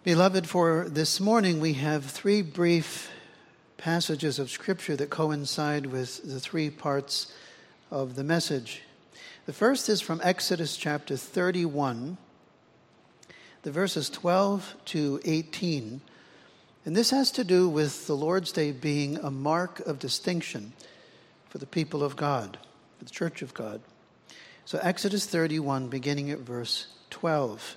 Beloved, for this morning we have three brief passages of Scripture that coincide with the three parts of the message. The first is from Exodus chapter 31, the verses 12 to 18. And this has to do with the Lord's Day being a mark of distinction for the people of God, for the church of God. So Exodus 31, beginning at verse 12.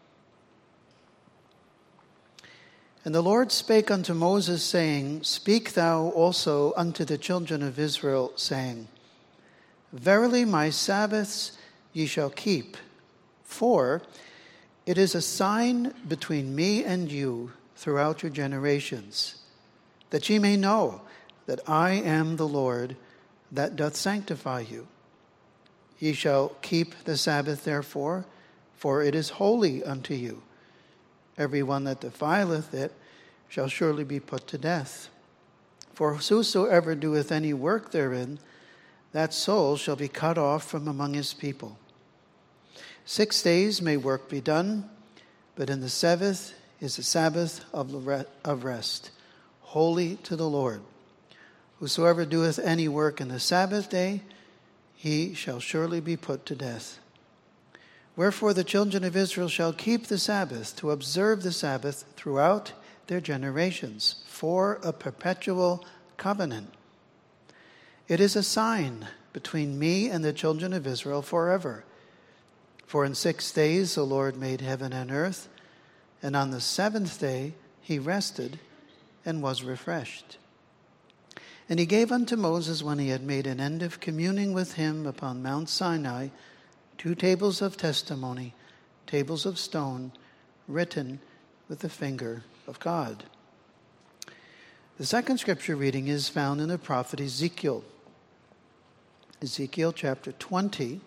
And the Lord spake unto Moses, saying, Speak thou also unto the children of Israel, saying, Verily my Sabbaths ye shall keep, for it is a sign between me and you throughout your generations, that ye may know that I am the Lord that doth sanctify you. Ye shall keep the Sabbath therefore, for it is holy unto you. Every one that defileth it shall surely be put to death. For whosoever doeth any work therein, that soul shall be cut off from among his people. 6 days may work be done, but in the seventh is the Sabbath of rest, holy to the Lord. Whosoever doeth any work in the Sabbath day, he shall surely be put to death. Wherefore the children of Israel shall keep the Sabbath, to observe the Sabbath throughout their generations, for a perpetual covenant. It is a sign between me and the children of Israel forever. For in 6 days the Lord made heaven and earth, and on the seventh day he rested and was refreshed. And he gave unto Moses, when he had made an end of communing with him upon Mount Sinai, 2 tables of testimony, tables of stone, written with the finger of God. The second scripture reading is found in the prophet Ezekiel. Ezekiel chapter 20,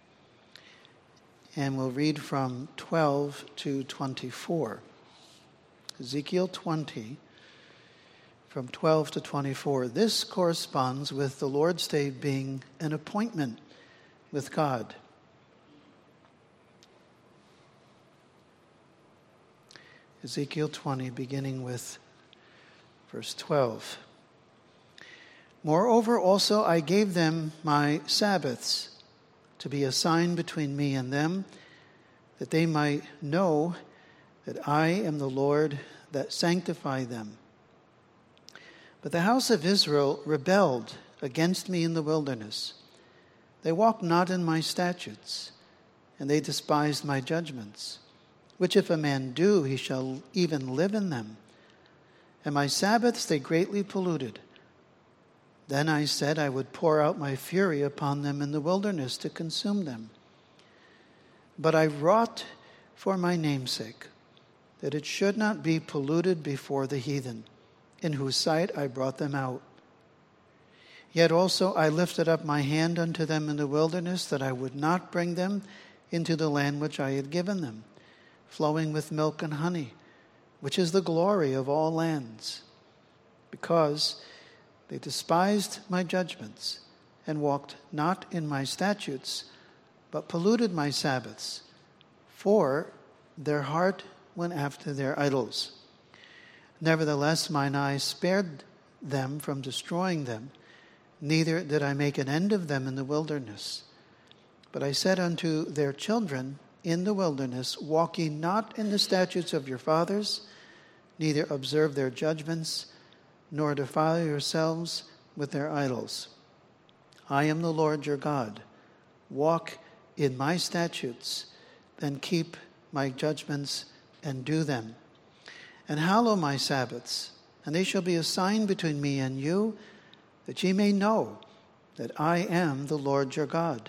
and we'll read from 12 to 24. Ezekiel 20, from 12 to 24. This corresponds with the Lord's Day being an appointment with God. Ezekiel 20, beginning with verse 12. Moreover also I gave them my Sabbaths to be a sign between me and them, that they might know that I am the Lord that sanctify them. But the house of Israel rebelled against me in the wilderness. They walked not in my statutes, and they despised my judgments. Which if a man do, he shall even live in them. And my Sabbaths they greatly polluted. Then I said I would pour out my fury upon them in the wilderness to consume them. But I wrought for my name's sake, that it should not be polluted before the heathen, in whose sight I brought them out. Yet also I lifted up my hand unto them in the wilderness, that I would not bring them into the land which I had given them, flowing with milk and honey, which is the glory of all lands, because they despised my judgments and walked not in my statutes, but polluted my Sabbaths, for their heart went after their idols. Nevertheless, mine eye spared them from destroying them, neither did I make an end of them in the wilderness. But I said unto their children in the wilderness, walk ye not in the statutes of your fathers, neither observe their judgments, nor defile yourselves with their idols. I am the Lord your God. Walk in my statutes, and keep my judgments, and do them. And hallow my Sabbaths, and they shall be a sign between me and you, that ye may know that I am the Lord your God.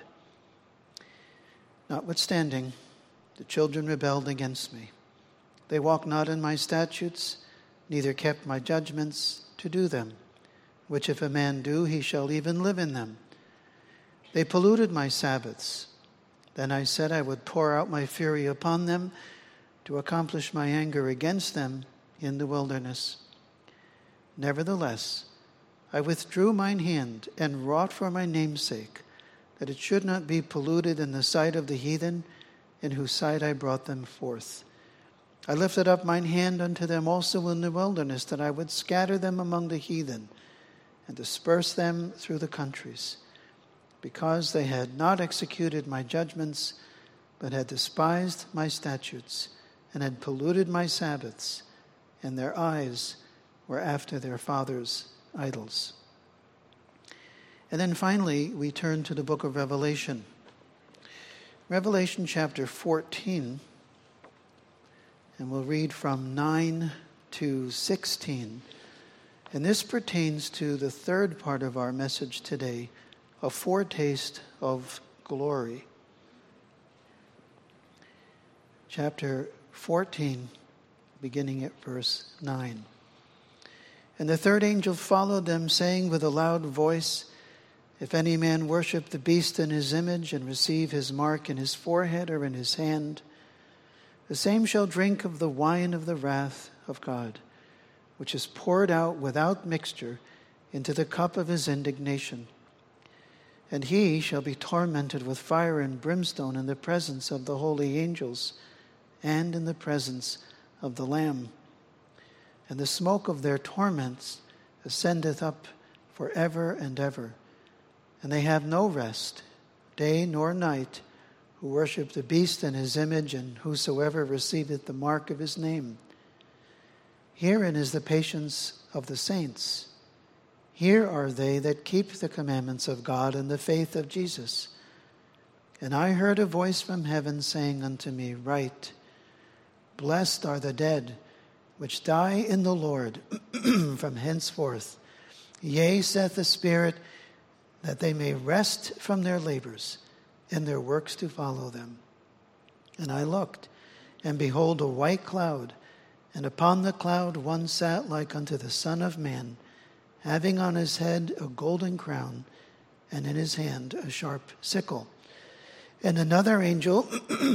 Notwithstanding, the children rebelled against me. They walked not in my statutes, neither kept my judgments to do them, which if a man do, he shall even live in them. They polluted my Sabbaths. Then I said I would pour out my fury upon them to accomplish my anger against them in the wilderness. Nevertheless, I withdrew mine hand and wrought for my name's sake, that it should not be polluted in the sight of the heathen, in whose sight I brought them forth. I lifted up mine hand unto them also in the wilderness, that I would scatter them among the heathen and disperse them through the countries, because they had not executed my judgments, but had despised my statutes, and had polluted my Sabbaths, and their eyes were after their fathers' idols. And then finally, we turn to the book of Revelation. Revelation chapter 14, and we'll read from 9 to 16. And this pertains to the third part of our message today, a foretaste of glory. Chapter 14, beginning at verse 9. And the third angel followed them, saying with a loud voice, If any man worship the beast in his image, and receive his mark in his forehead or in his hand, the same shall drink of the wine of the wrath of God, which is poured out without mixture into the cup of his indignation. And he shall be tormented with fire and brimstone in the presence of the holy angels and in the presence of the Lamb. And the smoke of their torments ascendeth up forever and ever. And they have no rest, day nor night, who worship the beast and his image, and whosoever receiveth the mark of his name. Herein is the patience of the saints. Here are they that keep the commandments of God and the faith of Jesus. And I heard a voice from heaven saying unto me, Write, Blessed are the dead which die in the Lord from henceforth. Yea, saith the Spirit, that they may rest from their labors, and their works to follow them. And I looked, and behold, a white cloud, and upon the cloud one sat like unto the Son of Man, having on his head a golden crown, and in his hand a sharp sickle. And another angel,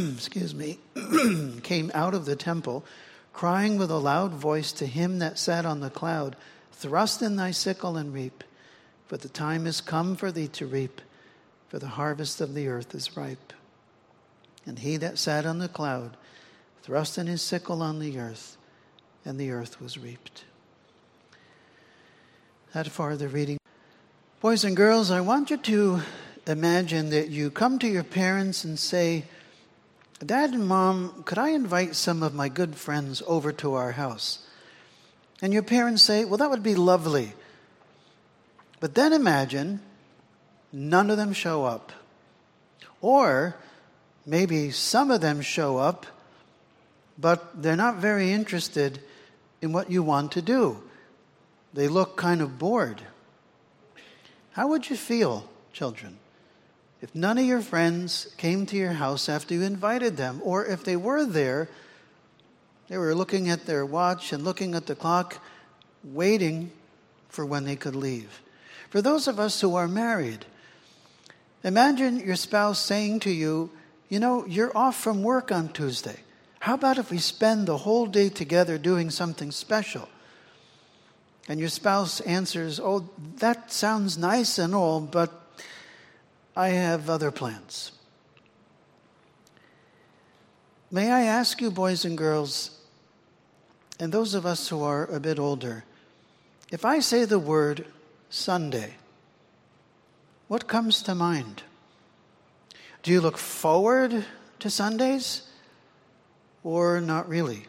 came out of the temple, crying with a loud voice to him that sat on the cloud, Thrust in thy sickle and reap, for the time is come for thee to reap, for the harvest of the earth is ripe. And he that sat on the cloud thrust in his sickle on the earth, and the earth was reaped. That far the reading. Boys and girls, I want you to imagine that you come to your parents and say, Dad and Mom, could I invite some of my good friends over to our house? And your parents say, well, that would be lovely. But then imagine none of them show up. Or maybe some of them show up, but they're not very interested in what you want to do. They look kind of bored. How would you feel, children, if none of your friends came to your house after you invited them? Or if they were there, they were looking at their watch and looking at the clock, waiting for when they could leave. For those of us who are married, imagine your spouse saying to you, you're off from work on Tuesday. How about if we spend the whole day together doing something special? And your spouse answers, oh, that sounds nice and all, but I have other plans. May I ask you, boys and girls, and those of us who are a bit older, if I say the word Sunday, what comes to mind? Do you look forward to Sundays or not really?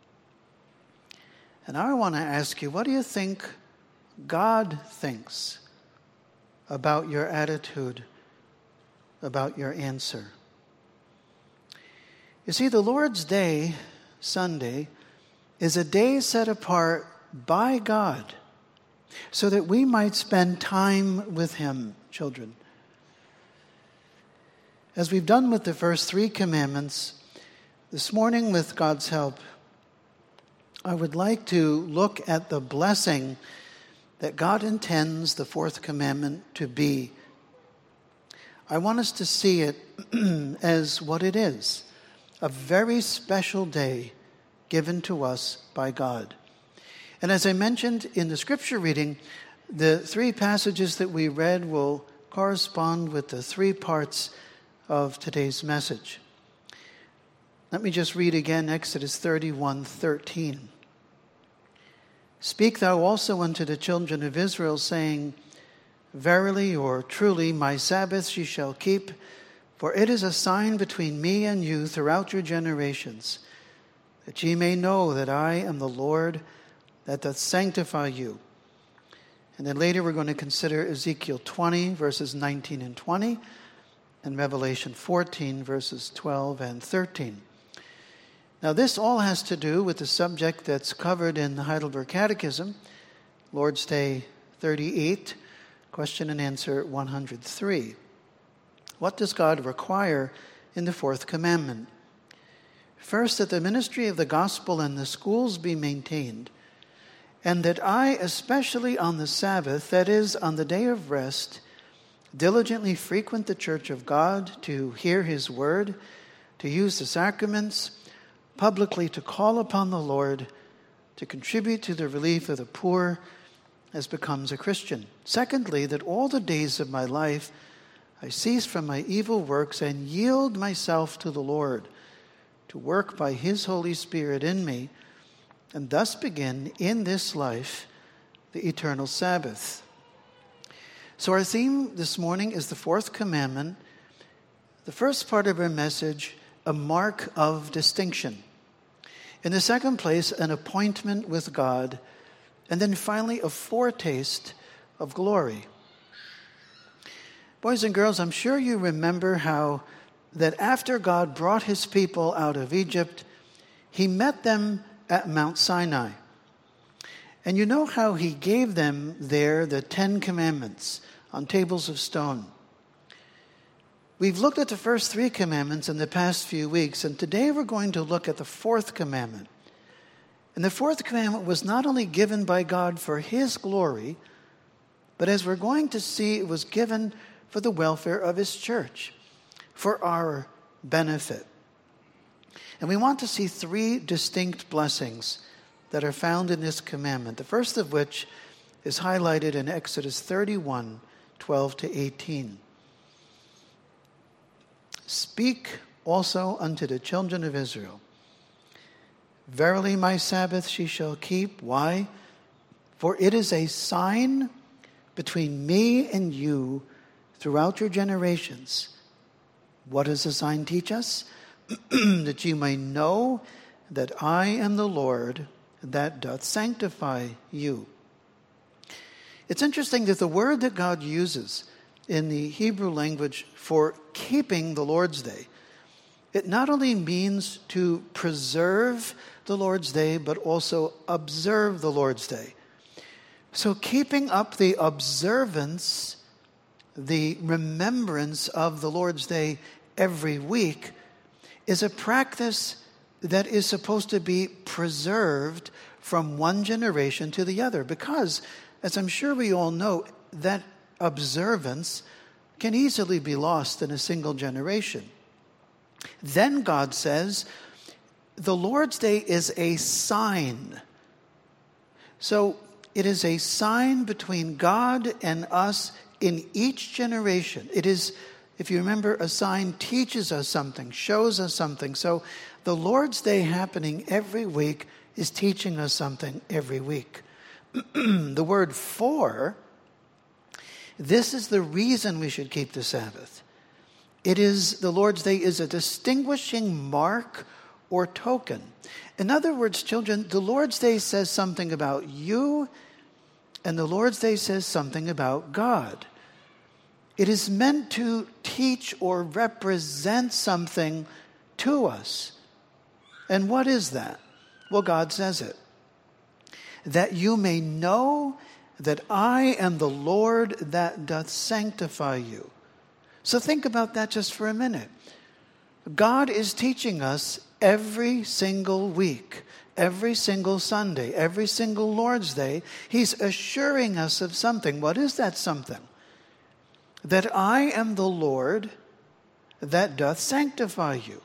And I want to ask you, what do you think God thinks about your attitude, about your answer? You see, the Lord's Day, Sunday, is a day set apart by God so that we might spend time with Him, children. As we've done with the first 3 commandments, this morning, with God's help, I would like to look at the blessing that God intends the 4th commandment to be. I want us to see it as what it is, a very special day given to us by God. And as I mentioned in the scripture reading, the 3 passages that we read will correspond with the 3 parts of today's message. Let me just read again Exodus 31:13. Speak thou also unto the children of Israel, saying, Verily or truly my Sabbaths ye shall keep, for it is a sign between me and you throughout your generations, that ye may know that I am the Lord that doth sanctify you. And then later we're going to consider Ezekiel 20, verses 19 and 20, and Revelation 14, verses 12 and 13. Now this all has to do with the subject that's covered in the Heidelberg Catechism, Lord's Day 38, question and answer 103. What does God require in the fourth commandment? First, that the ministry of the gospel and the schools be maintained, and that I, especially on the Sabbath, that is, on the day of rest, diligently frequent the church of God to hear his word, to use the sacraments, publicly to call upon the Lord, to contribute to the relief of the poor as becomes a Christian. Secondly, that all the days of my life I cease from my evil works and yield myself to the Lord, to work by his Holy Spirit in me, and thus begin in this life the eternal Sabbath. So our theme this morning is the fourth commandment. The first part of our message, a mark of distinction. In the second place, an appointment with God. And then finally, a foretaste of glory. Boys and girls, I'm sure you remember how that after God brought his people out of Egypt, he met them at Mount Sinai. And you know how he gave them there the 10 commandments on tables of stone. We've looked at the first 3 commandments in the past few weeks, and today we're going to look at the fourth commandment. And the fourth commandment was not only given by God for his glory, but as we're going to see, it was given for the welfare of his church, for our benefit. And we want to see 3 distinct blessings that are found in this commandment, the first of which is highlighted in Exodus 31, 12 to 18. Speak also unto the children of Israel, Verily my Sabbath ye shall keep. Why? For it is a sign between me and you throughout your generations. What does the sign teach us? That you may know that I am the Lord that doth sanctify you. It's interesting that the word that God uses in the Hebrew language for keeping the Lord's Day, it not only means to preserve the Lord's Day, but also observe the Lord's Day. So keeping up the observance, the remembrance of the Lord's Day every week is a practice that is supposed to be preserved from one generation to the other. Because, as I'm sure we all know, that observance can easily be lost in a single generation. Then God says, the Lord's Day is a sign. So it is a sign between God and us in each generation. It is, if you remember, a sign teaches us something, shows us something. So the Lord's Day happening every week is teaching us something every week. The word for, this is the reason we should keep the Sabbath. It is, the Lord's Day is a distinguishing mark or token. In other words, children, the Lord's Day says something about you, and the Lord's Day says something about God. It is meant to teach or represent something to us. And what is that? Well, God says it. That you may know that I am the Lord that doth sanctify you. So think about that just for a minute. God is teaching us every single week, every single Sunday, every single Lord's Day. He's assuring us of something. What is that something? That I am the Lord that doth sanctify you.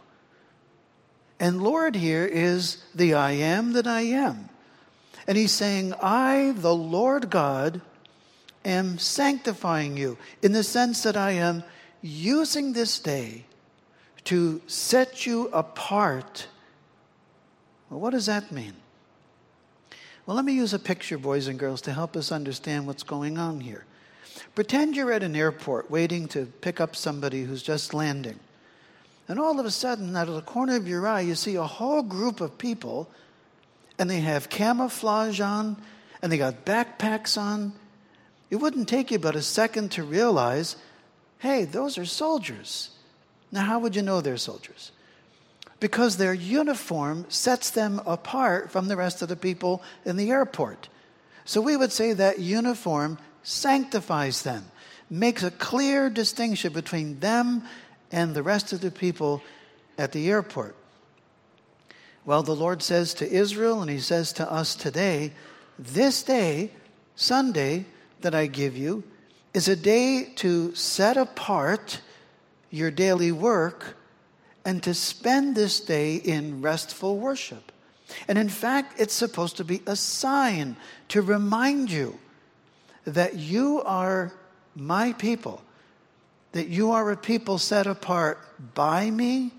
And Lord here is the I am that I am. And he's saying, I, the Lord God, am sanctifying you in the sense that I am using this day, to set you apart. Well, what does that mean? Well, let me use a picture, boys and girls, to help us understand what's going on here. Pretend you're at an airport waiting to pick up somebody who's just landing. And all of a sudden, out of the corner of your eye, you see a whole group of people, and they have camouflage on, and they got backpacks on. It wouldn't take you but a second to realize, hey, those are soldiers. Now, how would you know they're soldiers? Because their uniform sets them apart from the rest of the people in the airport. So we would say that uniform sanctifies them, makes a clear distinction between them and the rest of the people at the airport. Well, the Lord says to Israel, and he says to us today, this day, Sunday, that I give you, is a day to set apart your daily work and to spend this day in restful worship. And in fact, it's supposed to be a sign to remind you that you are my people, that you are a people set apart by me,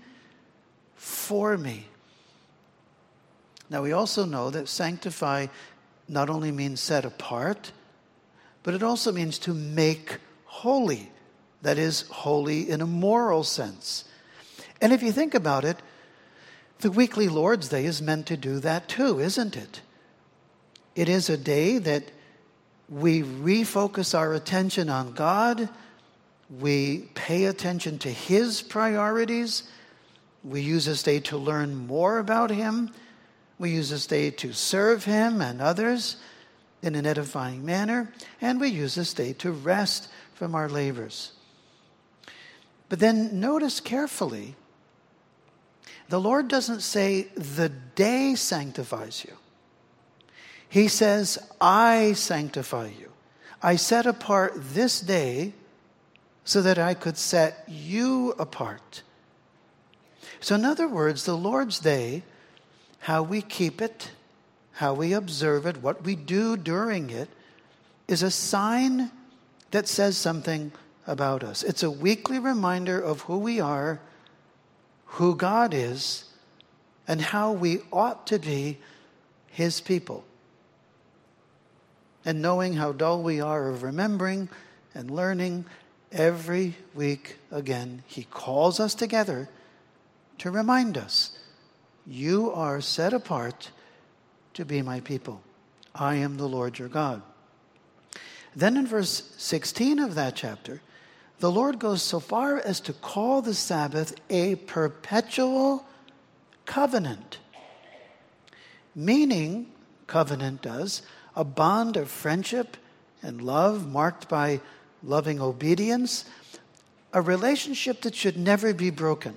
for me. Now, we also know that sanctify not only means set apart, but it also means to make holy. That is, holy in a moral sense. And if you think about it, the weekly Lord's Day is meant to do that too, isn't it? It is a day that we refocus our attention on God. We pay attention to His priorities. We use this day to learn more about Him. We use this day to serve Him and others in an edifying manner. And we use this day to rest from our labors. But then notice carefully, the Lord doesn't say the day sanctifies you. He says, I sanctify you. I set apart this day so that I could set you apart. So in other words, the Lord's Day, how we keep it, how we observe it, what we do during it, is a sign that says something about us. It's a weekly reminder of who we are, who God is, and how we ought to be His people. And knowing how dull we are of remembering and learning every week again, He calls us together to remind us, you are set apart to be my people. I am the Lord your God. Then in verse 16 of that chapter, the Lord goes so far as to call the Sabbath a perpetual covenant. Meaning, covenant does, a bond of friendship and love marked by loving obedience, a relationship that should never be broken.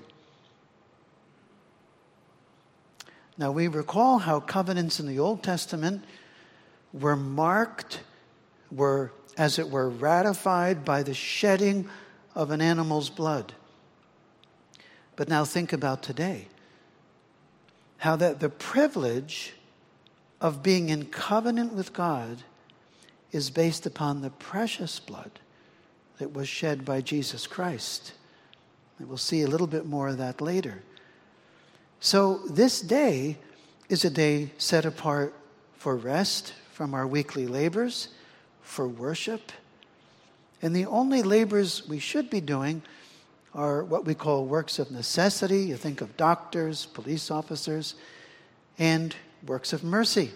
Now we recall how covenants in the Old Testament were marked, were, as it were, ratified by the shedding of an animal's blood. But now think about today. How that the privilege of being in covenant with God is based upon the precious blood that was shed by Jesus Christ. And we'll see a little bit more of that later. So this day is a day set apart for rest from our weekly labors, for worship. And the only labors we should be doing are what we call works of necessity. You think of doctors, police officers, and works of mercy.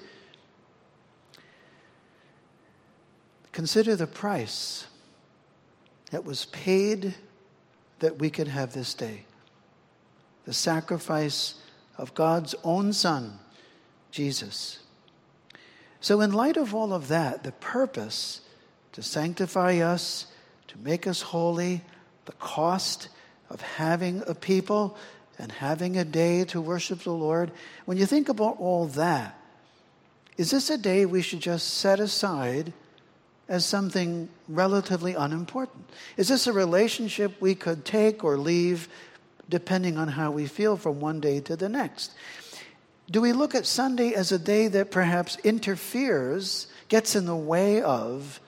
Consider the price that was paid that we could have this day. The sacrifice of God's own Son, Jesus. So in light of all of that, the purpose to sanctify us, to make us holy, the cost of having a people and having a day to worship the Lord, when you think about all that, is this a day we should just set aside as something relatively unimportant? Is this a relationship we could take or leave depending on how we feel from one day to the next? Do we look at Sunday as a day that perhaps interferes, gets in the way of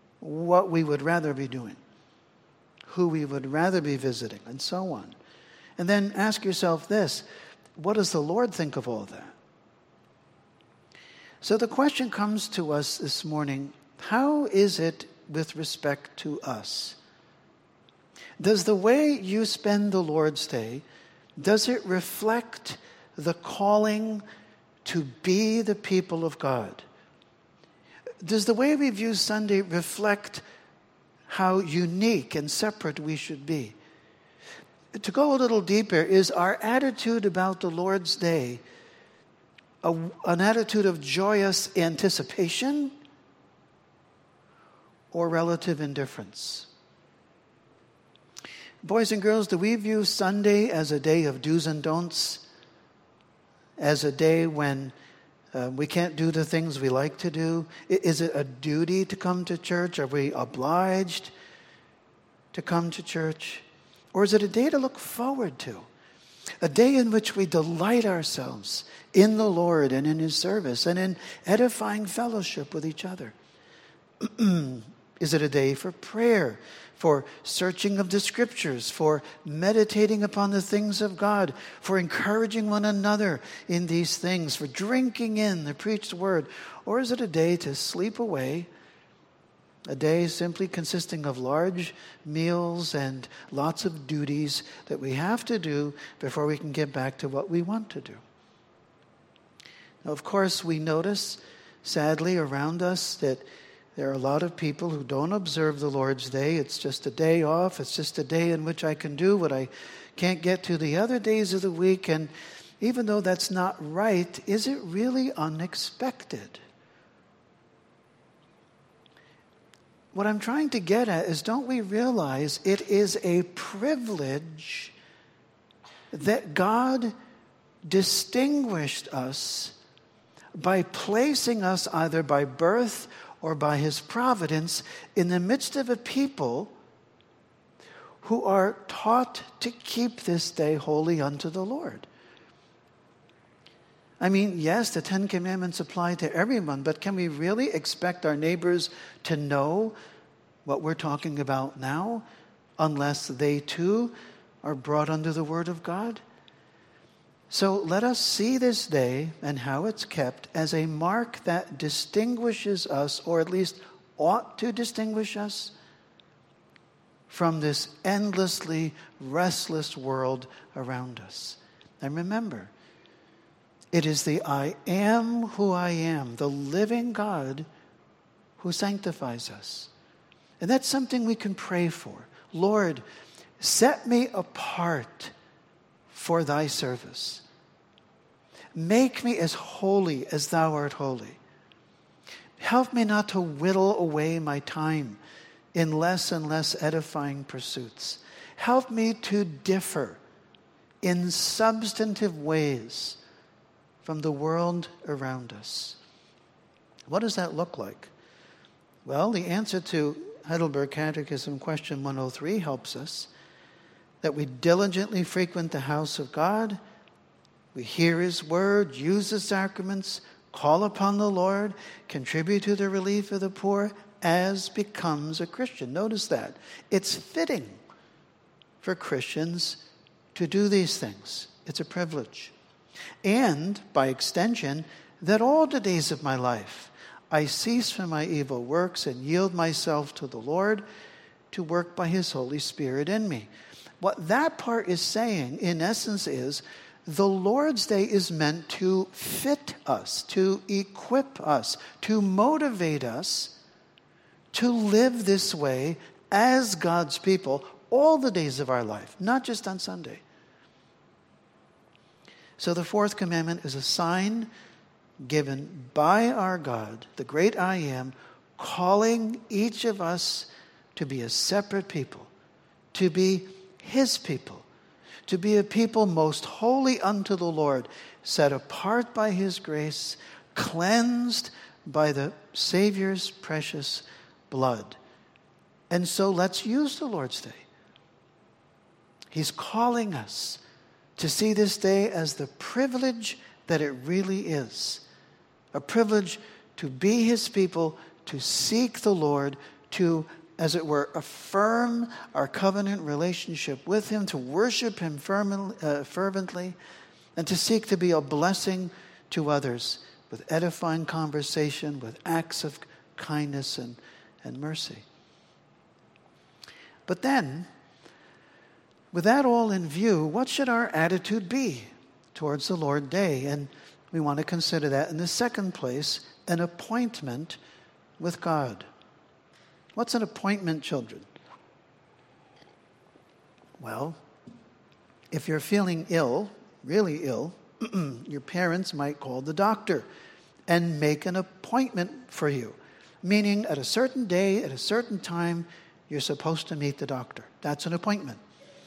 what we would rather be doing, who we would rather be visiting, and so on? And then ask yourself this: what does the Lord think of all that? So the question comes to us this morning: how is it with respect to us? Does the way you spend the Lord's Day, does it reflect the calling to be the people of God? Does the way we view Sunday reflect how unique and separate we should be? To go a little deeper, is our attitude about the Lord's Day an attitude of joyous anticipation or relative indifference? Boys and girls, do we view Sunday as a day of do's and don'ts? As a day when we can't do the things we like to do? Is it a duty to come to church? Are we obliged to come to church? Or is it a day to look forward to? A day in which we delight ourselves in the Lord and in His service and in edifying fellowship with each other? Is it a day for prayer, for searching of the Scriptures, for meditating upon the things of God, for encouraging one another in these things, for drinking in the preached word? Or is it a day to sleep away, a day simply consisting of large meals and lots of duties that we have to do before we can get back to what we want to do? Now, of course, we notice, sadly, around us that there are a lot of people who don't observe the Lord's Day. It's just a day off. It's just a day in which I can do what I can't get to the other days of the week. And even though that's not right, is it really unexpected? What I'm trying to get at is, don't we realize it is a privilege that God distinguished us by placing us either by birth or by His providence in the midst of a people who are taught to keep this day holy unto the Lord? I mean, yes, the Ten Commandments apply to everyone, but can we really expect our neighbors to know what we're talking about now unless they too are brought under the Word of God? So let us see this day and how it's kept as a mark that distinguishes us, or at least ought to distinguish us, from this endlessly restless world around us. And remember, it is the I am who I am, the living God, who sanctifies us. And that's something we can pray for. Lord, set me apart for thy service. Make me as holy as thou art holy. Help me not to whittle away my time in less and less edifying pursuits. Help me to differ in substantive ways from the world around us. What does that look like? Well, the answer to Heidelberg Catechism question 103 helps us: that we diligently frequent the house of God, we hear His word, use the sacraments, call upon the Lord, contribute to the relief of the poor as becomes a Christian. Notice that. It's fitting for Christians to do these things. It's a privilege. And, by extension, that all the days of my life I cease from my evil works and yield myself to the Lord to work by His Holy Spirit in me. What that part is saying, in essence, is the Lord's Day is meant to fit us, to equip us, to motivate us to live this way as God's people all the days of our life, not just on Sunday. So the fourth commandment is a sign given by our God, the great I Am, calling each of us to be a separate people, to be His people, to be a people most holy unto the Lord, set apart by His grace, cleansed by the Savior's precious blood. And so let's use the Lord's Day. He's calling us to see this day as the privilege that it really is. A privilege to be His people, to seek the Lord, to as it were, affirm our covenant relationship with him, to worship him fervently, and to seek to be a blessing to others with edifying conversation, with acts of kindness and mercy. But then, with that all in view, what should our attitude be towards the Lord's Day? And we want to consider that in the second place, an appointment with God. What's an appointment, children? Well, if you're feeling ill, really ill, your parents might call the doctor and make an appointment for you, meaning at a certain day, at a certain time, you're supposed to meet the doctor. That's an appointment.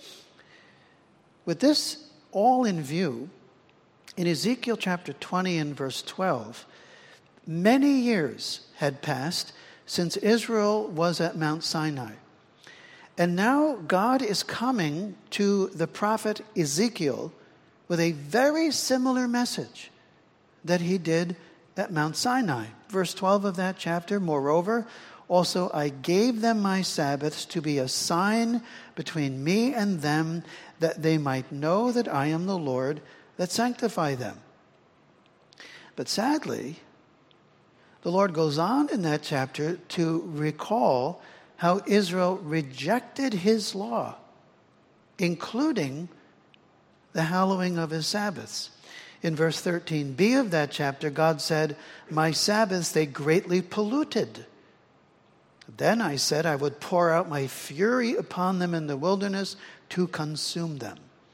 With this all in view, in Ezekiel chapter 20 and verse 12, many years had passed since Israel was at Mount Sinai. And now God is coming to the prophet Ezekiel with a very similar message that he did at Mount Sinai. Verse 12 of that chapter, moreover, also I gave them my Sabbaths to be a sign between me and them, that they might know that I am the Lord that sanctify them. But sadly, the Lord goes on in that chapter to recall how Israel rejected his law, including the hallowing of his Sabbaths. In verse 13b of that chapter, God said, my Sabbaths they greatly polluted. Then I said I would pour out my fury upon them in the wilderness to consume them.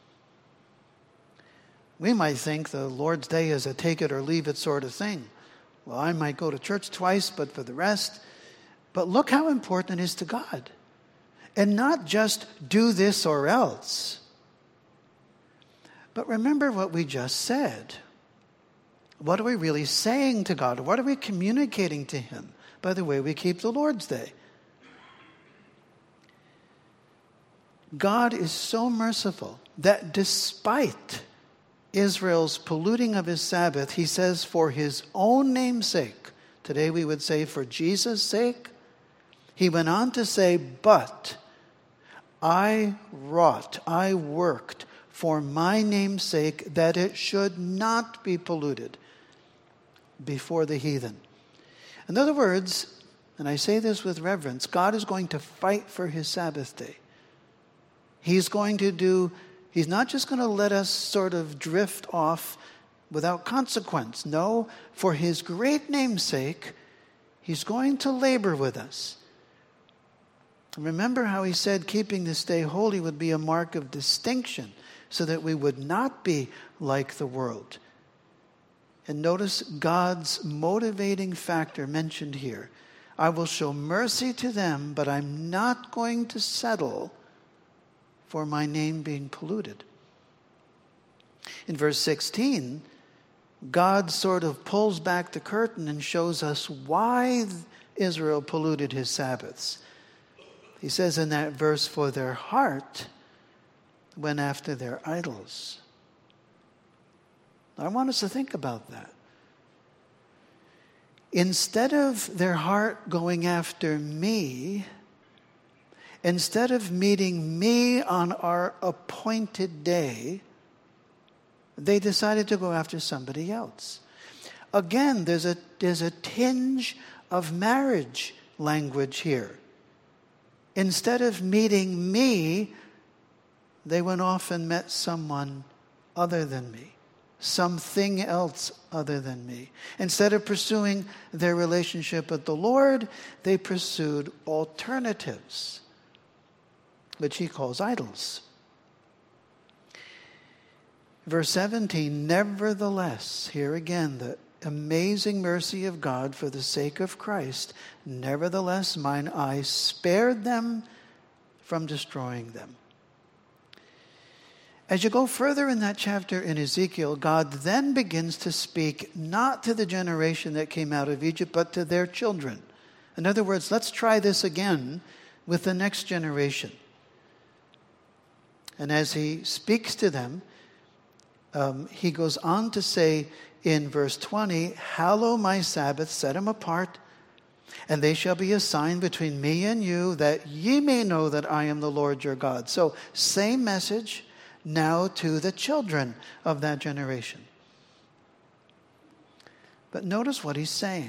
We might think the Lord's Day is a take it or leave it sort of thing. Well, I might go to church twice, but for the rest. But look how important it is to God. And not just do this or else. But remember what we just said. What are we really saying to God? What are we communicating to him by the way we keep the Lord's Day? God is so merciful that despite Israel's polluting of his Sabbath, he says for his own name's sake, today we would say for Jesus' sake, he went on to say, but I worked for my name's sake that it should not be polluted before the heathen. In other words, and I say this with reverence, God is going to fight for his Sabbath day. He's not just going to let us sort of drift off without consequence. No, for his great name's sake, he's going to labor with us. Remember how he said keeping this day holy would be a mark of distinction so that we would not be like the world. And notice God's motivating factor mentioned here. I will show mercy to them, but I'm not going to settle for my name being polluted. In verse 16, God sort of pulls back the curtain and shows us why Israel polluted his Sabbaths. He says in that verse, for their heart went after their idols. I want us to think about that. Instead of their heart going after me, instead of meeting me on our appointed day, they decided to go after somebody else. Again, there's a tinge of marriage language here. Instead of meeting me, they went off and met someone other than me, something else other than me. Instead of pursuing their relationship with the Lord, they pursued alternatives, which he calls idols. Verse 17, nevertheless, here again, the amazing mercy of God for the sake of Christ, nevertheless, mine eye spared them from destroying them. As you go further in that chapter in Ezekiel, God then begins to speak not to the generation that came out of Egypt, but to their children. In other words, let's try this again with the next generation. And as he speaks to them, he goes on to say in verse 20, hallow my Sabbath, set them apart, And they shall be a sign between me and you, that ye may know that I am the Lord your God. So, same message now to the children of that generation. But notice what he's saying.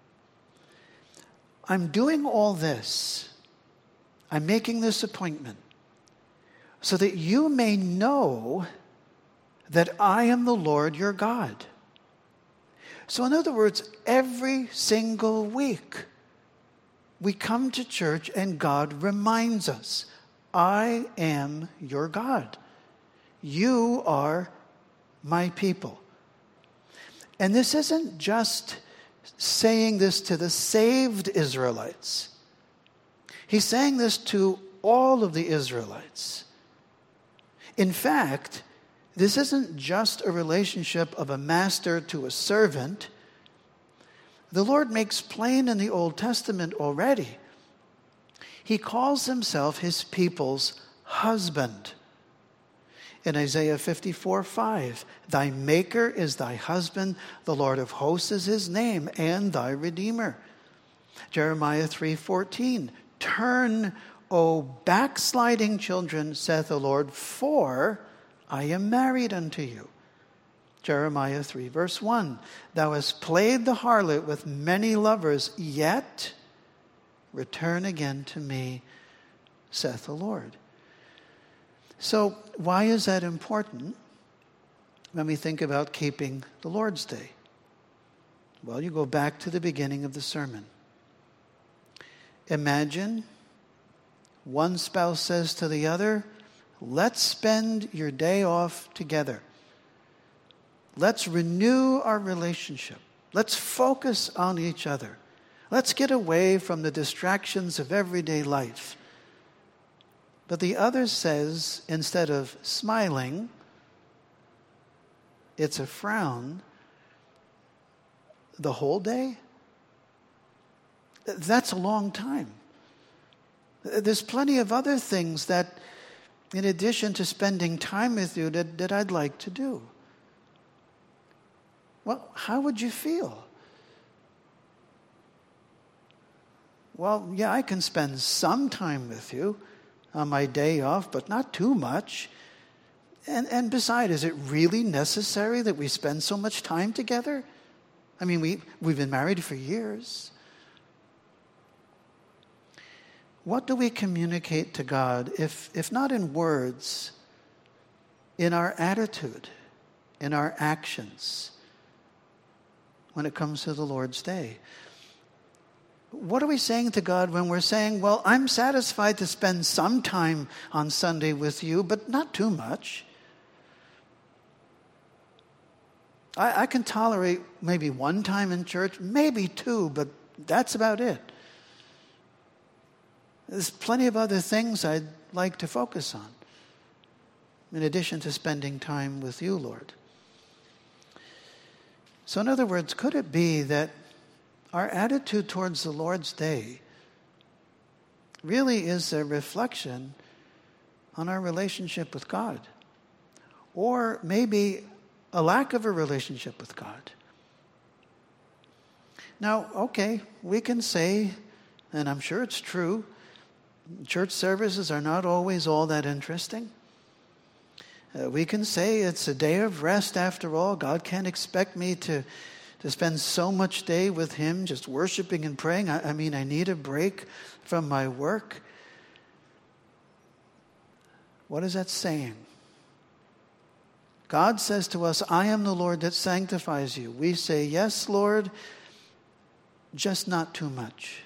I'm doing all this. I'm making this appointment so that you may know that I am the Lord your God. So in other words, every single week, we come to church and God reminds us, I am your God. You are my people. And this isn't just saying this to the saved Israelites. He's saying this to all of the Israelites. In fact, this isn't just a relationship of a master to a servant. The Lord makes plain in the Old Testament already. He calls himself his people's husband. In Isaiah 54:5, thy maker is thy husband, the Lord of hosts is his name, and thy redeemer. Jeremiah 3:14, turn, O backsliding children, saith the Lord, for I am married unto you. Jeremiah 3:1, thou hast played the harlot with many lovers, yet return again to me, saith the Lord. So why is that important when we think about keeping the Lord's Day? Well, you go back to the beginning of the sermon. Imagine one spouse says to the other, let's spend your day off together. Let's renew our relationship. Let's focus on each other. Let's get away from the distractions of everyday life. But the other says, instead of smiling, it's a frown. The whole day? That's a long time. There's plenty of other things that, in addition to spending time with you, that I'd like to do. Well, how would you feel? Well, yeah, I can spend some time with you on my day off, but not too much. And besides, is it really necessary that we spend so much time together? I mean, we've been married for years. What do we communicate to God, if not in words, in our attitude, in our actions, when it comes to the Lord's Day? What are we saying to God when we're saying, well, I'm satisfied to spend some time on Sunday with you, but not too much? I can tolerate maybe one time in church, maybe two, but that's about it. There's plenty of other things I'd like to focus on, in addition to spending time with you, Lord. So in other words, could it be that our attitude towards the Lord's Day really is a reflection on our relationship with God? Or maybe a lack of a relationship with God? Now, okay, we can say, and I'm sure it's true, church services are not always all that interesting. We can say it's a day of rest after all. God can't expect me to spend so much day with him just worshiping and praying. I mean, I need a break from my work. What is that saying? God says to us, I am the Lord that sanctifies you. We say, yes, Lord, just not too much.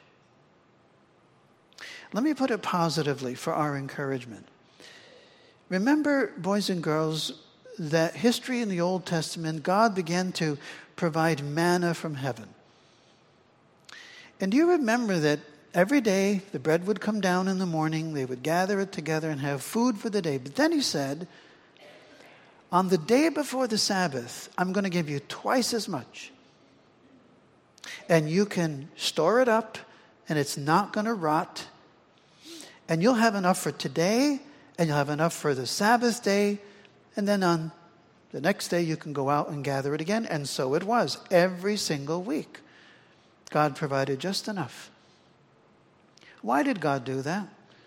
Let me put it positively for our encouragement. Remember, boys and girls, that history in the Old Testament, God began to provide manna from heaven. And do you remember that every day the bread would come down in the morning, they would gather it together and have food for the day. But then he said, on the day before the Sabbath, I'm going to give you twice as much. And you can store it up, and it's not going to rot. And you'll have enough for today, and you'll have enough for the Sabbath day, and then on the next day you can go out and gather it again. And so it was every single week. God provided just enough. Why did God do that?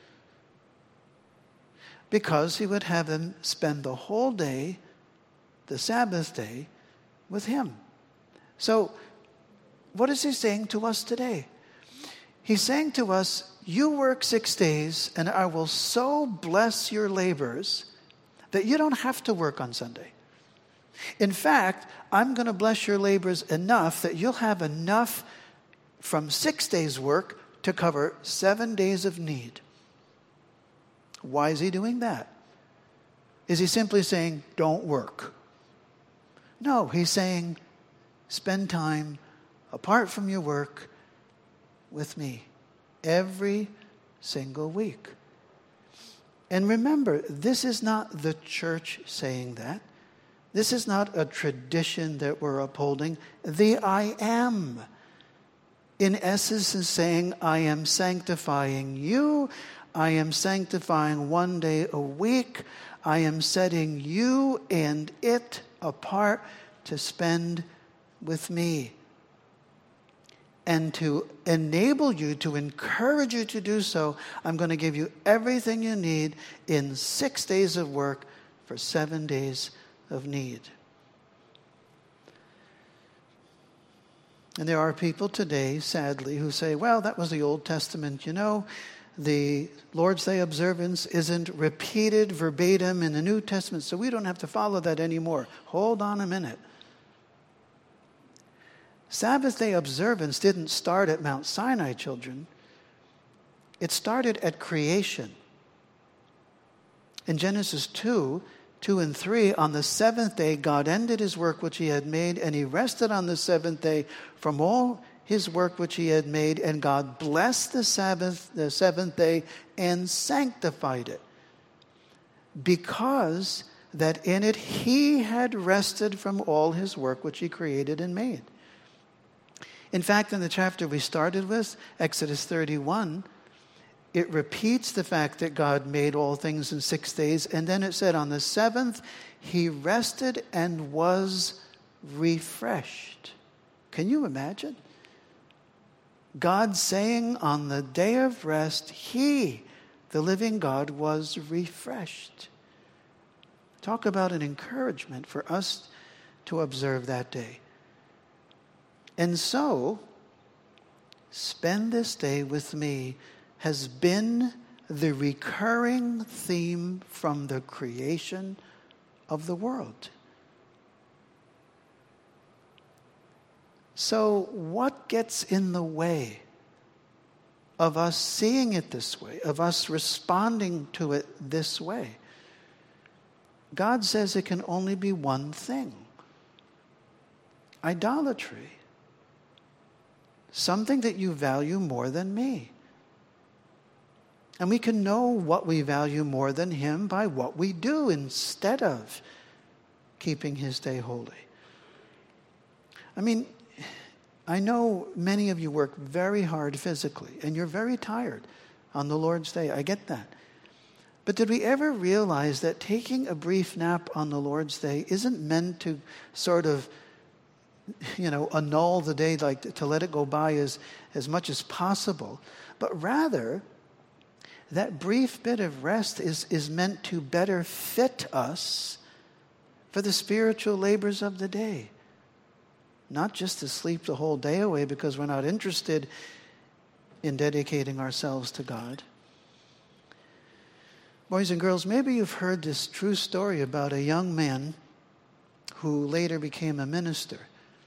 Because he would have them spend the whole day, the Sabbath day, with him. So, what is he saying to us today? He's saying to us, you work 6 days, and I will so bless your labors that you don't have to work on Sunday. In fact, I'm going to bless your labors enough that you'll have enough from 6 days' work to cover 7 days of need. Why is he doing that? Is he simply saying, don't work? No, he's saying, spend time apart from your work with me every single week. And remember, this is not the church saying that. This is not a tradition that we're upholding. The I am, in essence, is saying, I am sanctifying you. I am sanctifying 1 day a week. I am setting you and it apart to spend with me. And to enable you, to encourage you to do so, I'm going to give you everything you need in 6 days of work for 7 days of need. And there are people today, sadly, who say, well, that was the Old Testament. You know, the Lord's Day observance isn't repeated verbatim in the New Testament, so we don't have to follow that anymore. Hold on a minute. Sabbath day observance didn't start at Mount Sinai, children. It started at creation. In Genesis 2 and 3, on the seventh day, God ended his work which he had made, and he rested on the seventh day from all his work which he had made, and God blessed the seventh day, and sanctified it, because that in it he had rested from all his work which he created and made. In fact, in the chapter we started with, Exodus 31, it repeats the fact that God made all things in 6 days, and then it said on the seventh, he rested and was refreshed. Can you imagine? God saying on the day of rest, he, the living God, was refreshed. Talk about an encouragement for us to observe that day. And so, spend this day with me has been the recurring theme from the creation of the world. So, what gets in the way of us seeing it this way, of us responding to it this way? God says it can only be one thing: idolatry. Something that you value more than me. And we can know what we value more than him by what we do instead of keeping his day holy. I mean, I know many of you work very hard physically, and you're very tired on the Lord's Day. I get that. But did we ever realize that taking a brief nap on the Lord's Day isn't meant to sort of, annul the day, like to let it go by as much as possible, but rather that brief bit of rest is meant to better fit us for the spiritual labors of the day. Not just to sleep the whole day away because we're not interested in dedicating ourselves to God. Boys and girls, maybe you've heard this true story about a young man who later became a minister.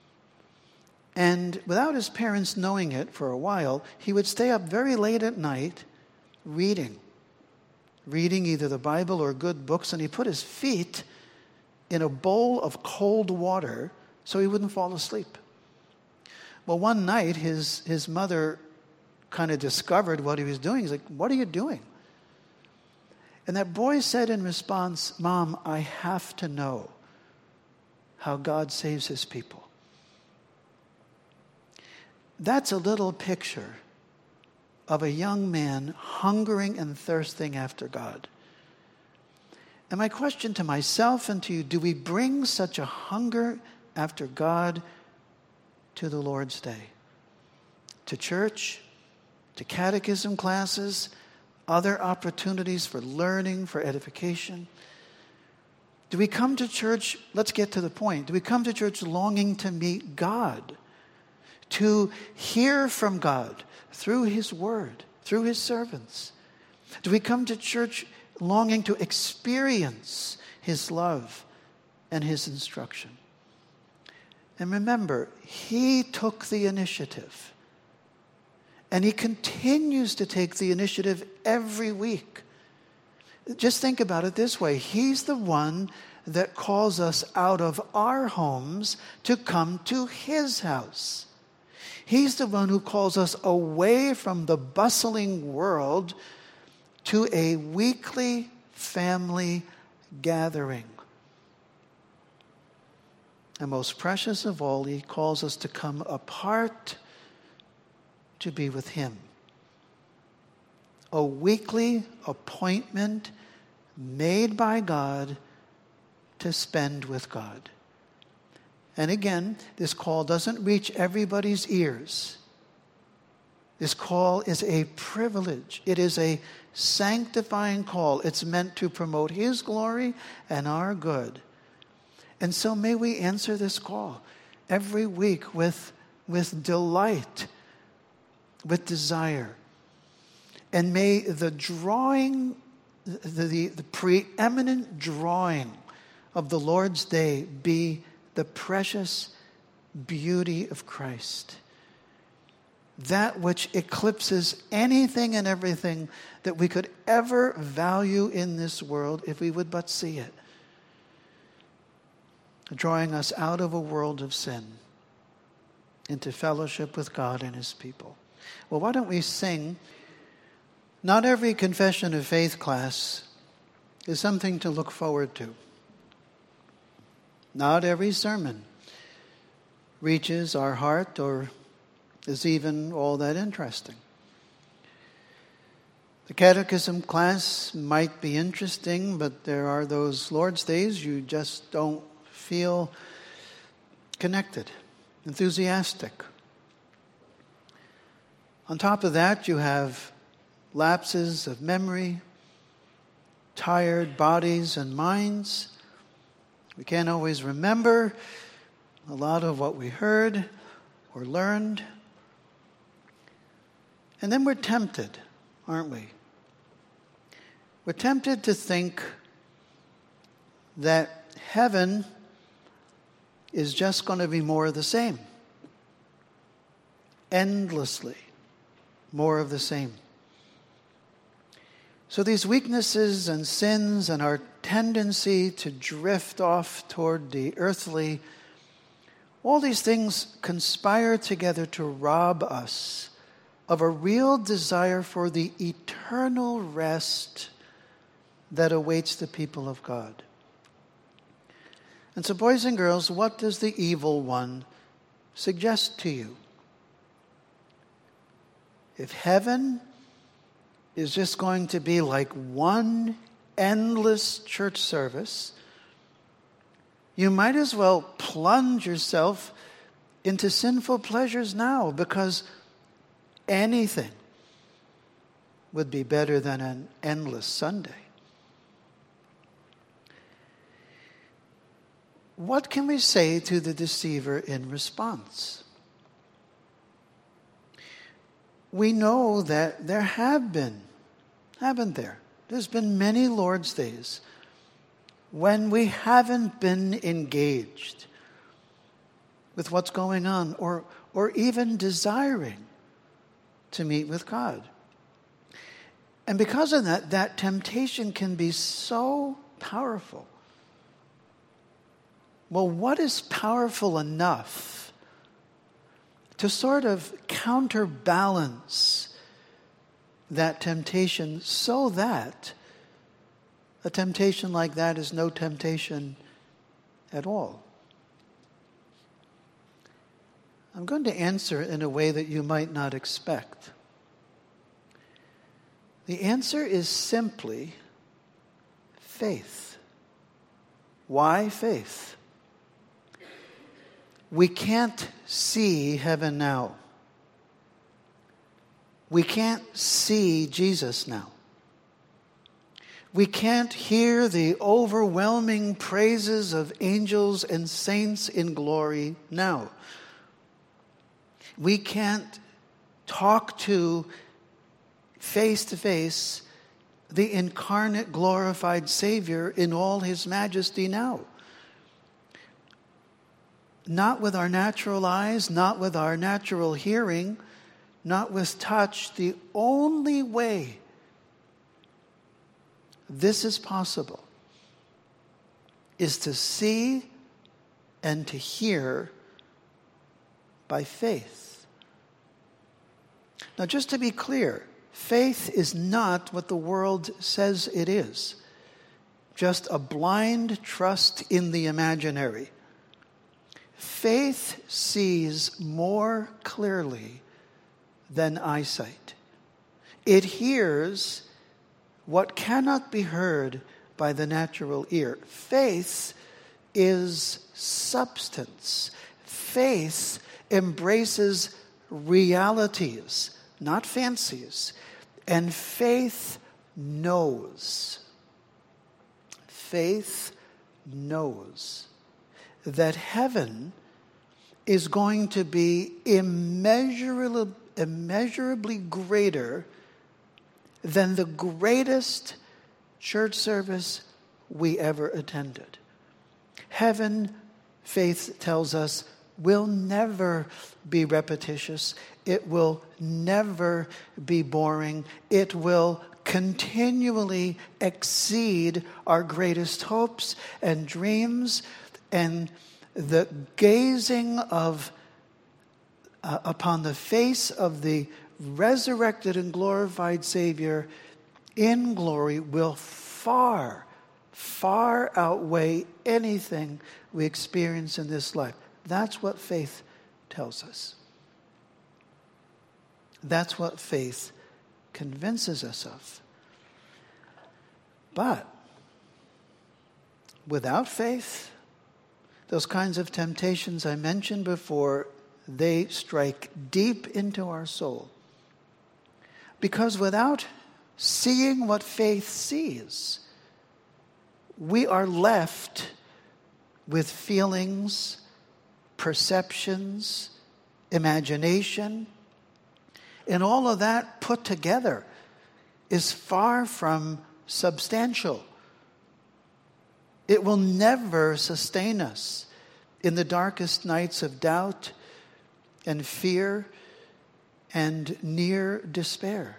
And without his parents knowing it for a while, he would stay up very late at night reading either the Bible or good books, and he put his feet in a bowl of cold water so he wouldn't fall asleep. Well, one night, his mother kind of discovered what he was doing. He's like, "What are you doing?" And that boy said in response, "Mom, I have to know how God saves his people." That's a little picture of a young man hungering and thirsting after God. And my question to myself and to you, do we bring such a hunger after God to the Lord's Day? to church, to catechism classes, other opportunities for learning, for edification? Do we come to church, let's get to the point, do we come to church longing to meet God, to hear from God through His Word, through His servants? Do we come to church longing to experience His love and His instruction? And remember, He took the initiative. And He continues to take the initiative every week. Just think about it this way. He's the one that calls us out of our homes to come to His house. He's the one who calls us away from the bustling world to a weekly family gathering. And most precious of all, He calls us to come apart to be with Him. A weekly appointment made by God to spend with God. And again, this call doesn't reach everybody's ears. This call is a privilege. It is a sanctifying call. It's meant to promote His glory and our good. And so may we answer this call every week with delight, with desire. And may the drawing, the preeminent drawing of the Lord's day be the precious beauty of Christ. That which eclipses anything and everything that we could ever value in this world if we would but see it. Drawing us out of a world of sin into fellowship with God and His people. Well, why don't we sing? Not every confession of faith class is something to look forward to. Not every sermon reaches our heart or is even all that interesting. The catechism class might be interesting, but there are those Lord's days you just don't feel connected, enthusiastic. On top of that, you have lapses of memory, tired bodies and minds. We can't always remember a lot of what we heard or learned. And then we're tempted, aren't we? We're tempted to think that heaven is just going to be more of the same. Endlessly more of the same. So these weaknesses and sins and our tendency to drift off toward the earthly, all these things conspire together to rob us of a real desire for the eternal rest that awaits the people of God. And so, boys and girls, what does the evil one suggest to you? If heaven is just going to be like one endless church service, you might as well plunge yourself into sinful pleasures now, because anything would be better than an endless Sunday. What can we say to the deceiver in response? We know that there have been, haven't there? There's been many Lord's days when we haven't been engaged with what's going on or even desiring to meet with God. And because of that, that temptation can be so powerful. Well, what is powerful enough to sort of counterbalance that temptation so that a temptation like that is no temptation at all? I'm going to answer in a way that you might not expect. The answer is simply faith. Why faith? We can't see heaven now. We can't see Jesus now. We can't hear the overwhelming praises of angels and saints in glory now. We can't talk to face the incarnate glorified Savior in all his majesty now. Not with our natural eyes, not with our natural hearing, not with touch. The only way this is possible is to see and to hear by faith. Now, just to be clear, faith is not what the world says it is. Just a blind trust in the imaginary. Faith sees more clearly than eyesight. It hears what cannot be heard by the natural ear. Faith is substance. Faith embraces realities, not fancies. And faith knows. Faith knows that heaven is going to be immeasurably greater than the greatest church service we ever attended. Heaven, faith tells us, will never be repetitious. It will never be boring. It will continually exceed our greatest hopes and dreams, and the gazing of upon the face of the resurrected and glorified Savior in glory will far, far outweigh anything we experience in this life. That's what faith tells us. That's what faith convinces us of. But without faith, those kinds of temptations I mentioned before, they strike deep into our soul. Because without seeing what faith sees, we are left with feelings, perceptions, imagination, and all of that put together is far from substantial. It will never sustain us in the darkest nights of doubt and fear and near despair.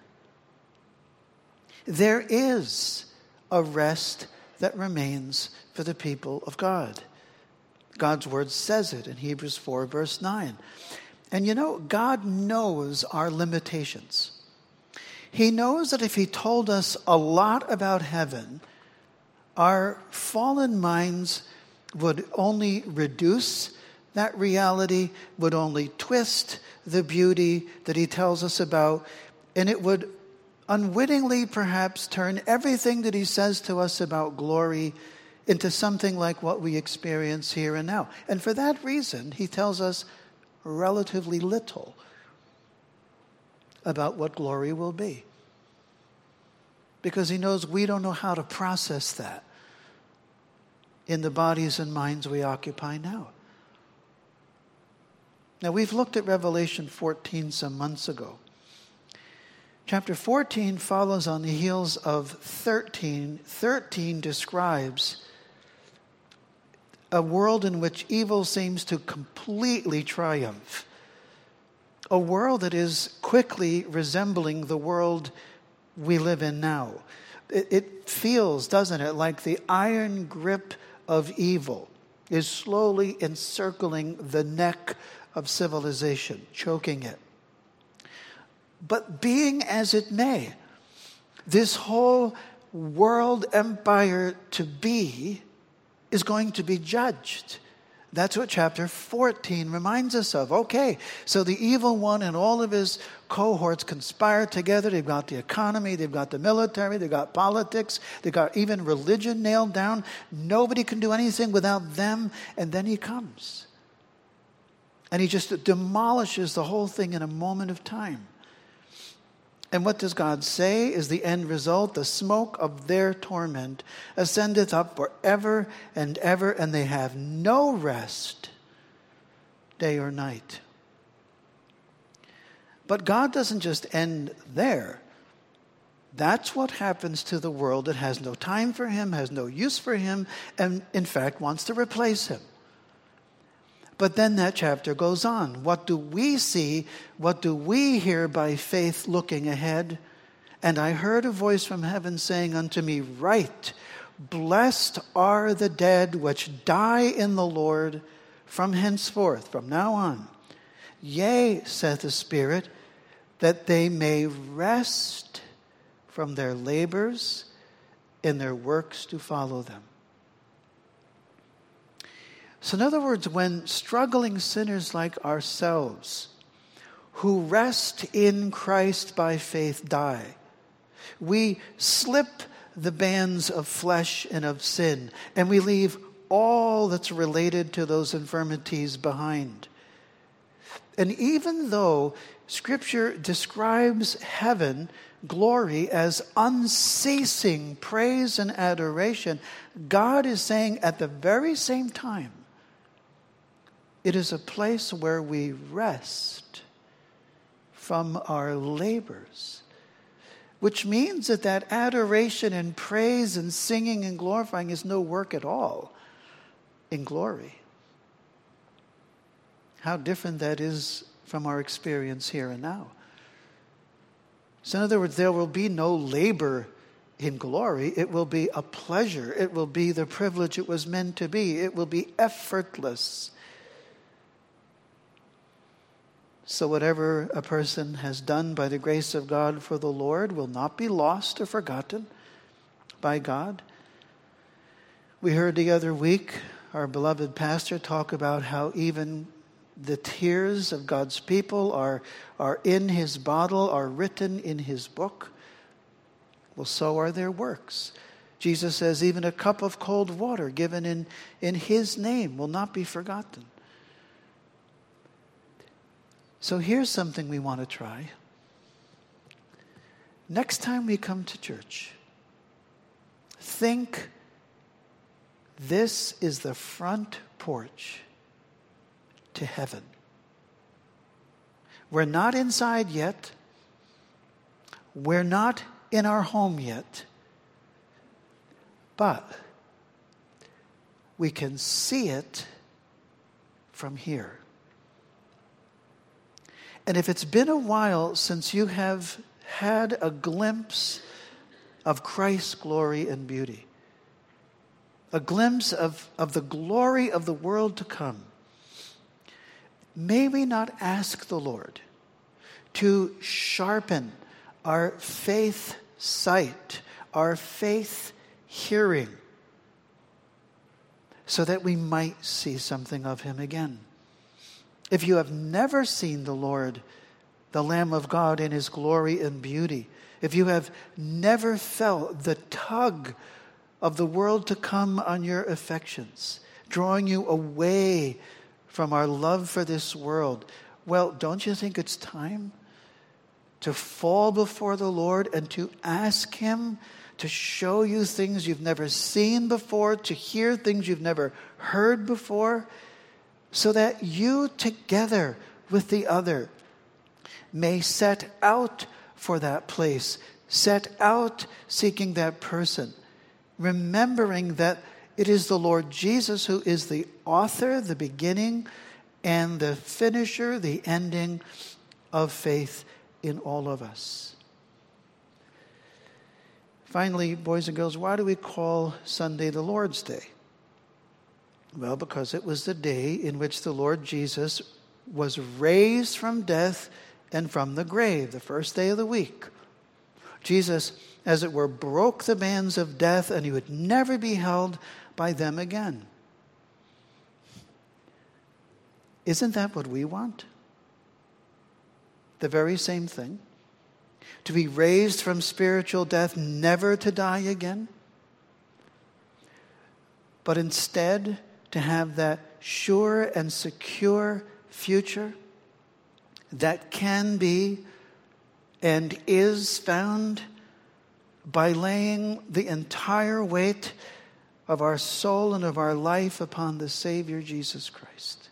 There is a rest that remains for the people of God. God's word says it in Hebrews 4, verse 9. And you know, God knows our limitations. He knows that if he told us a lot about heaven, our fallen minds would only reduce that reality, would only twist the beauty that he tells us about, and it would unwittingly perhaps turn everything that he says to us about glory into something like what we experience here and now. And for that reason, he tells us relatively little about what glory will be. Because he knows we don't know how to process that in the bodies and minds we occupy now. Now, we've looked at Revelation 14 some months ago. Chapter 14 follows on the heels of 13. 13 describes a world in which evil seems to completely triumph. A world that is quickly resembling the world we live in now. It feels, doesn't it, like the iron grip of evil is slowly encircling the neck of civilization, choking it. But being as it may, this whole world empire to be is going to be judged. That's what chapter 14 reminds us of. Okay, so the evil one and all of his cohorts conspire together. They've got the economy, they've got the military, they've got politics, they've got even religion nailed down. Nobody can do anything without them. And then he comes. And he just demolishes the whole thing in a moment of time. And what does God say is the end result? The smoke of their torment ascendeth up forever and ever, and they have no rest, day or night. But God doesn't just end there. That's what happens to the world that has no time for him, has no use for him, and in fact wants to replace him. But then that chapter goes on. What do we see? What do we hear by faith looking ahead? And I heard a voice from heaven saying unto me, Write, blessed are the dead which die in the Lord from henceforth, from now on. Yea, saith the Spirit, that they may rest from their labors in their works to follow them. So in other words, when struggling sinners like ourselves, who rest in Christ by faith, die, we slip the bands of flesh and of sin, and we leave all that's related to those infirmities behind. And even though Scripture describes heaven, glory, as unceasing praise and adoration, God is saying at the very same time, it is a place where we rest from our labors, which means that adoration and praise and singing and glorifying is no work at all in glory. How different that is from our experience here and now. So in other words, there will be no labor in glory. It will be a pleasure. It will be the privilege it was meant to be. It will be effortless. So whatever a person has done by the grace of God for the Lord will not be lost or forgotten by God. We heard the other week our beloved pastor talk about how even the tears of God's people are in his bottle, are written in his book. Well, so are their works. Jesus says even a cup of cold water given in his name will not be forgotten. So here's something we want to try. Next time we come to church, think this is the front porch to heaven. We're not inside yet. We're not in our home yet. But we can see it from here. And if it's been a while since you have had a glimpse of Christ's glory and beauty, a glimpse of the glory of the world to come, may we not ask the Lord to sharpen our faith sight, our faith hearing, so that we might see something of him again. If you have never seen the Lord, the Lamb of God, in his glory and beauty, if you have never felt the tug of the world to come on your affections, drawing you away from our love for this world, well, don't you think it's time to fall before the Lord and to ask him to show you things you've never seen before, to hear things you've never heard before, so that you together with the other may set out for that place, set out seeking that person, remembering that it is the Lord Jesus who is the author, the beginning, and the finisher, the ending of faith in all of us. Finally, boys and girls, why do we call Sunday the Lord's Day? Well, because it was the day in which the Lord Jesus was raised from death and from the grave, the first day of the week. Jesus, as it were, broke the bands of death, and he would never be held by them again. Isn't that what we want? The very same thing. To be raised from spiritual death, never to die again. But instead, to have that sure and secure future that can be and is found by laying the entire weight of our soul and of our life upon the Savior Jesus Christ.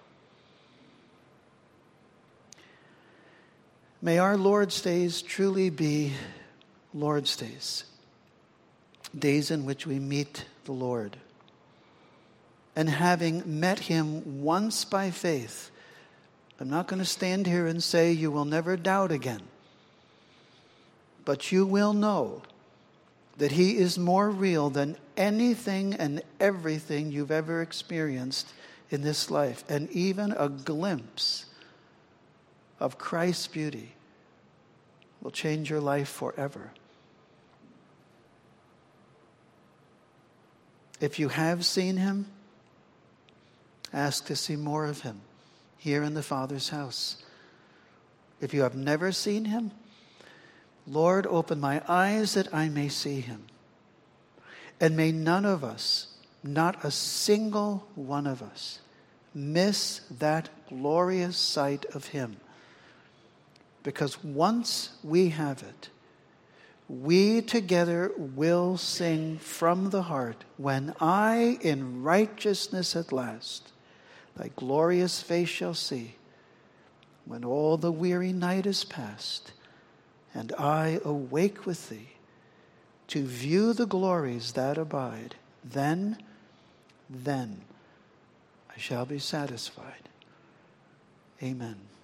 May our Lord's days truly be Lord's days, days in which we meet the Lord. And having met him once by faith, I'm not going to stand here and say you will never doubt again. But you will know that he is more real than anything and everything you've ever experienced in this life. And even a glimpse of Christ's beauty will change your life forever. If you have seen him, ask to see more of him here in the Father's house. If you have never seen him, Lord, open my eyes that I may see him. And may none of us, not a single one of us, miss that glorious sight of him. Because once we have it, we together will sing from the heart, when I in righteousness at last thy glorious face shall see, when all the weary night is past, and I awake with thee to view the glories that abide, then I shall be satisfied. Amen.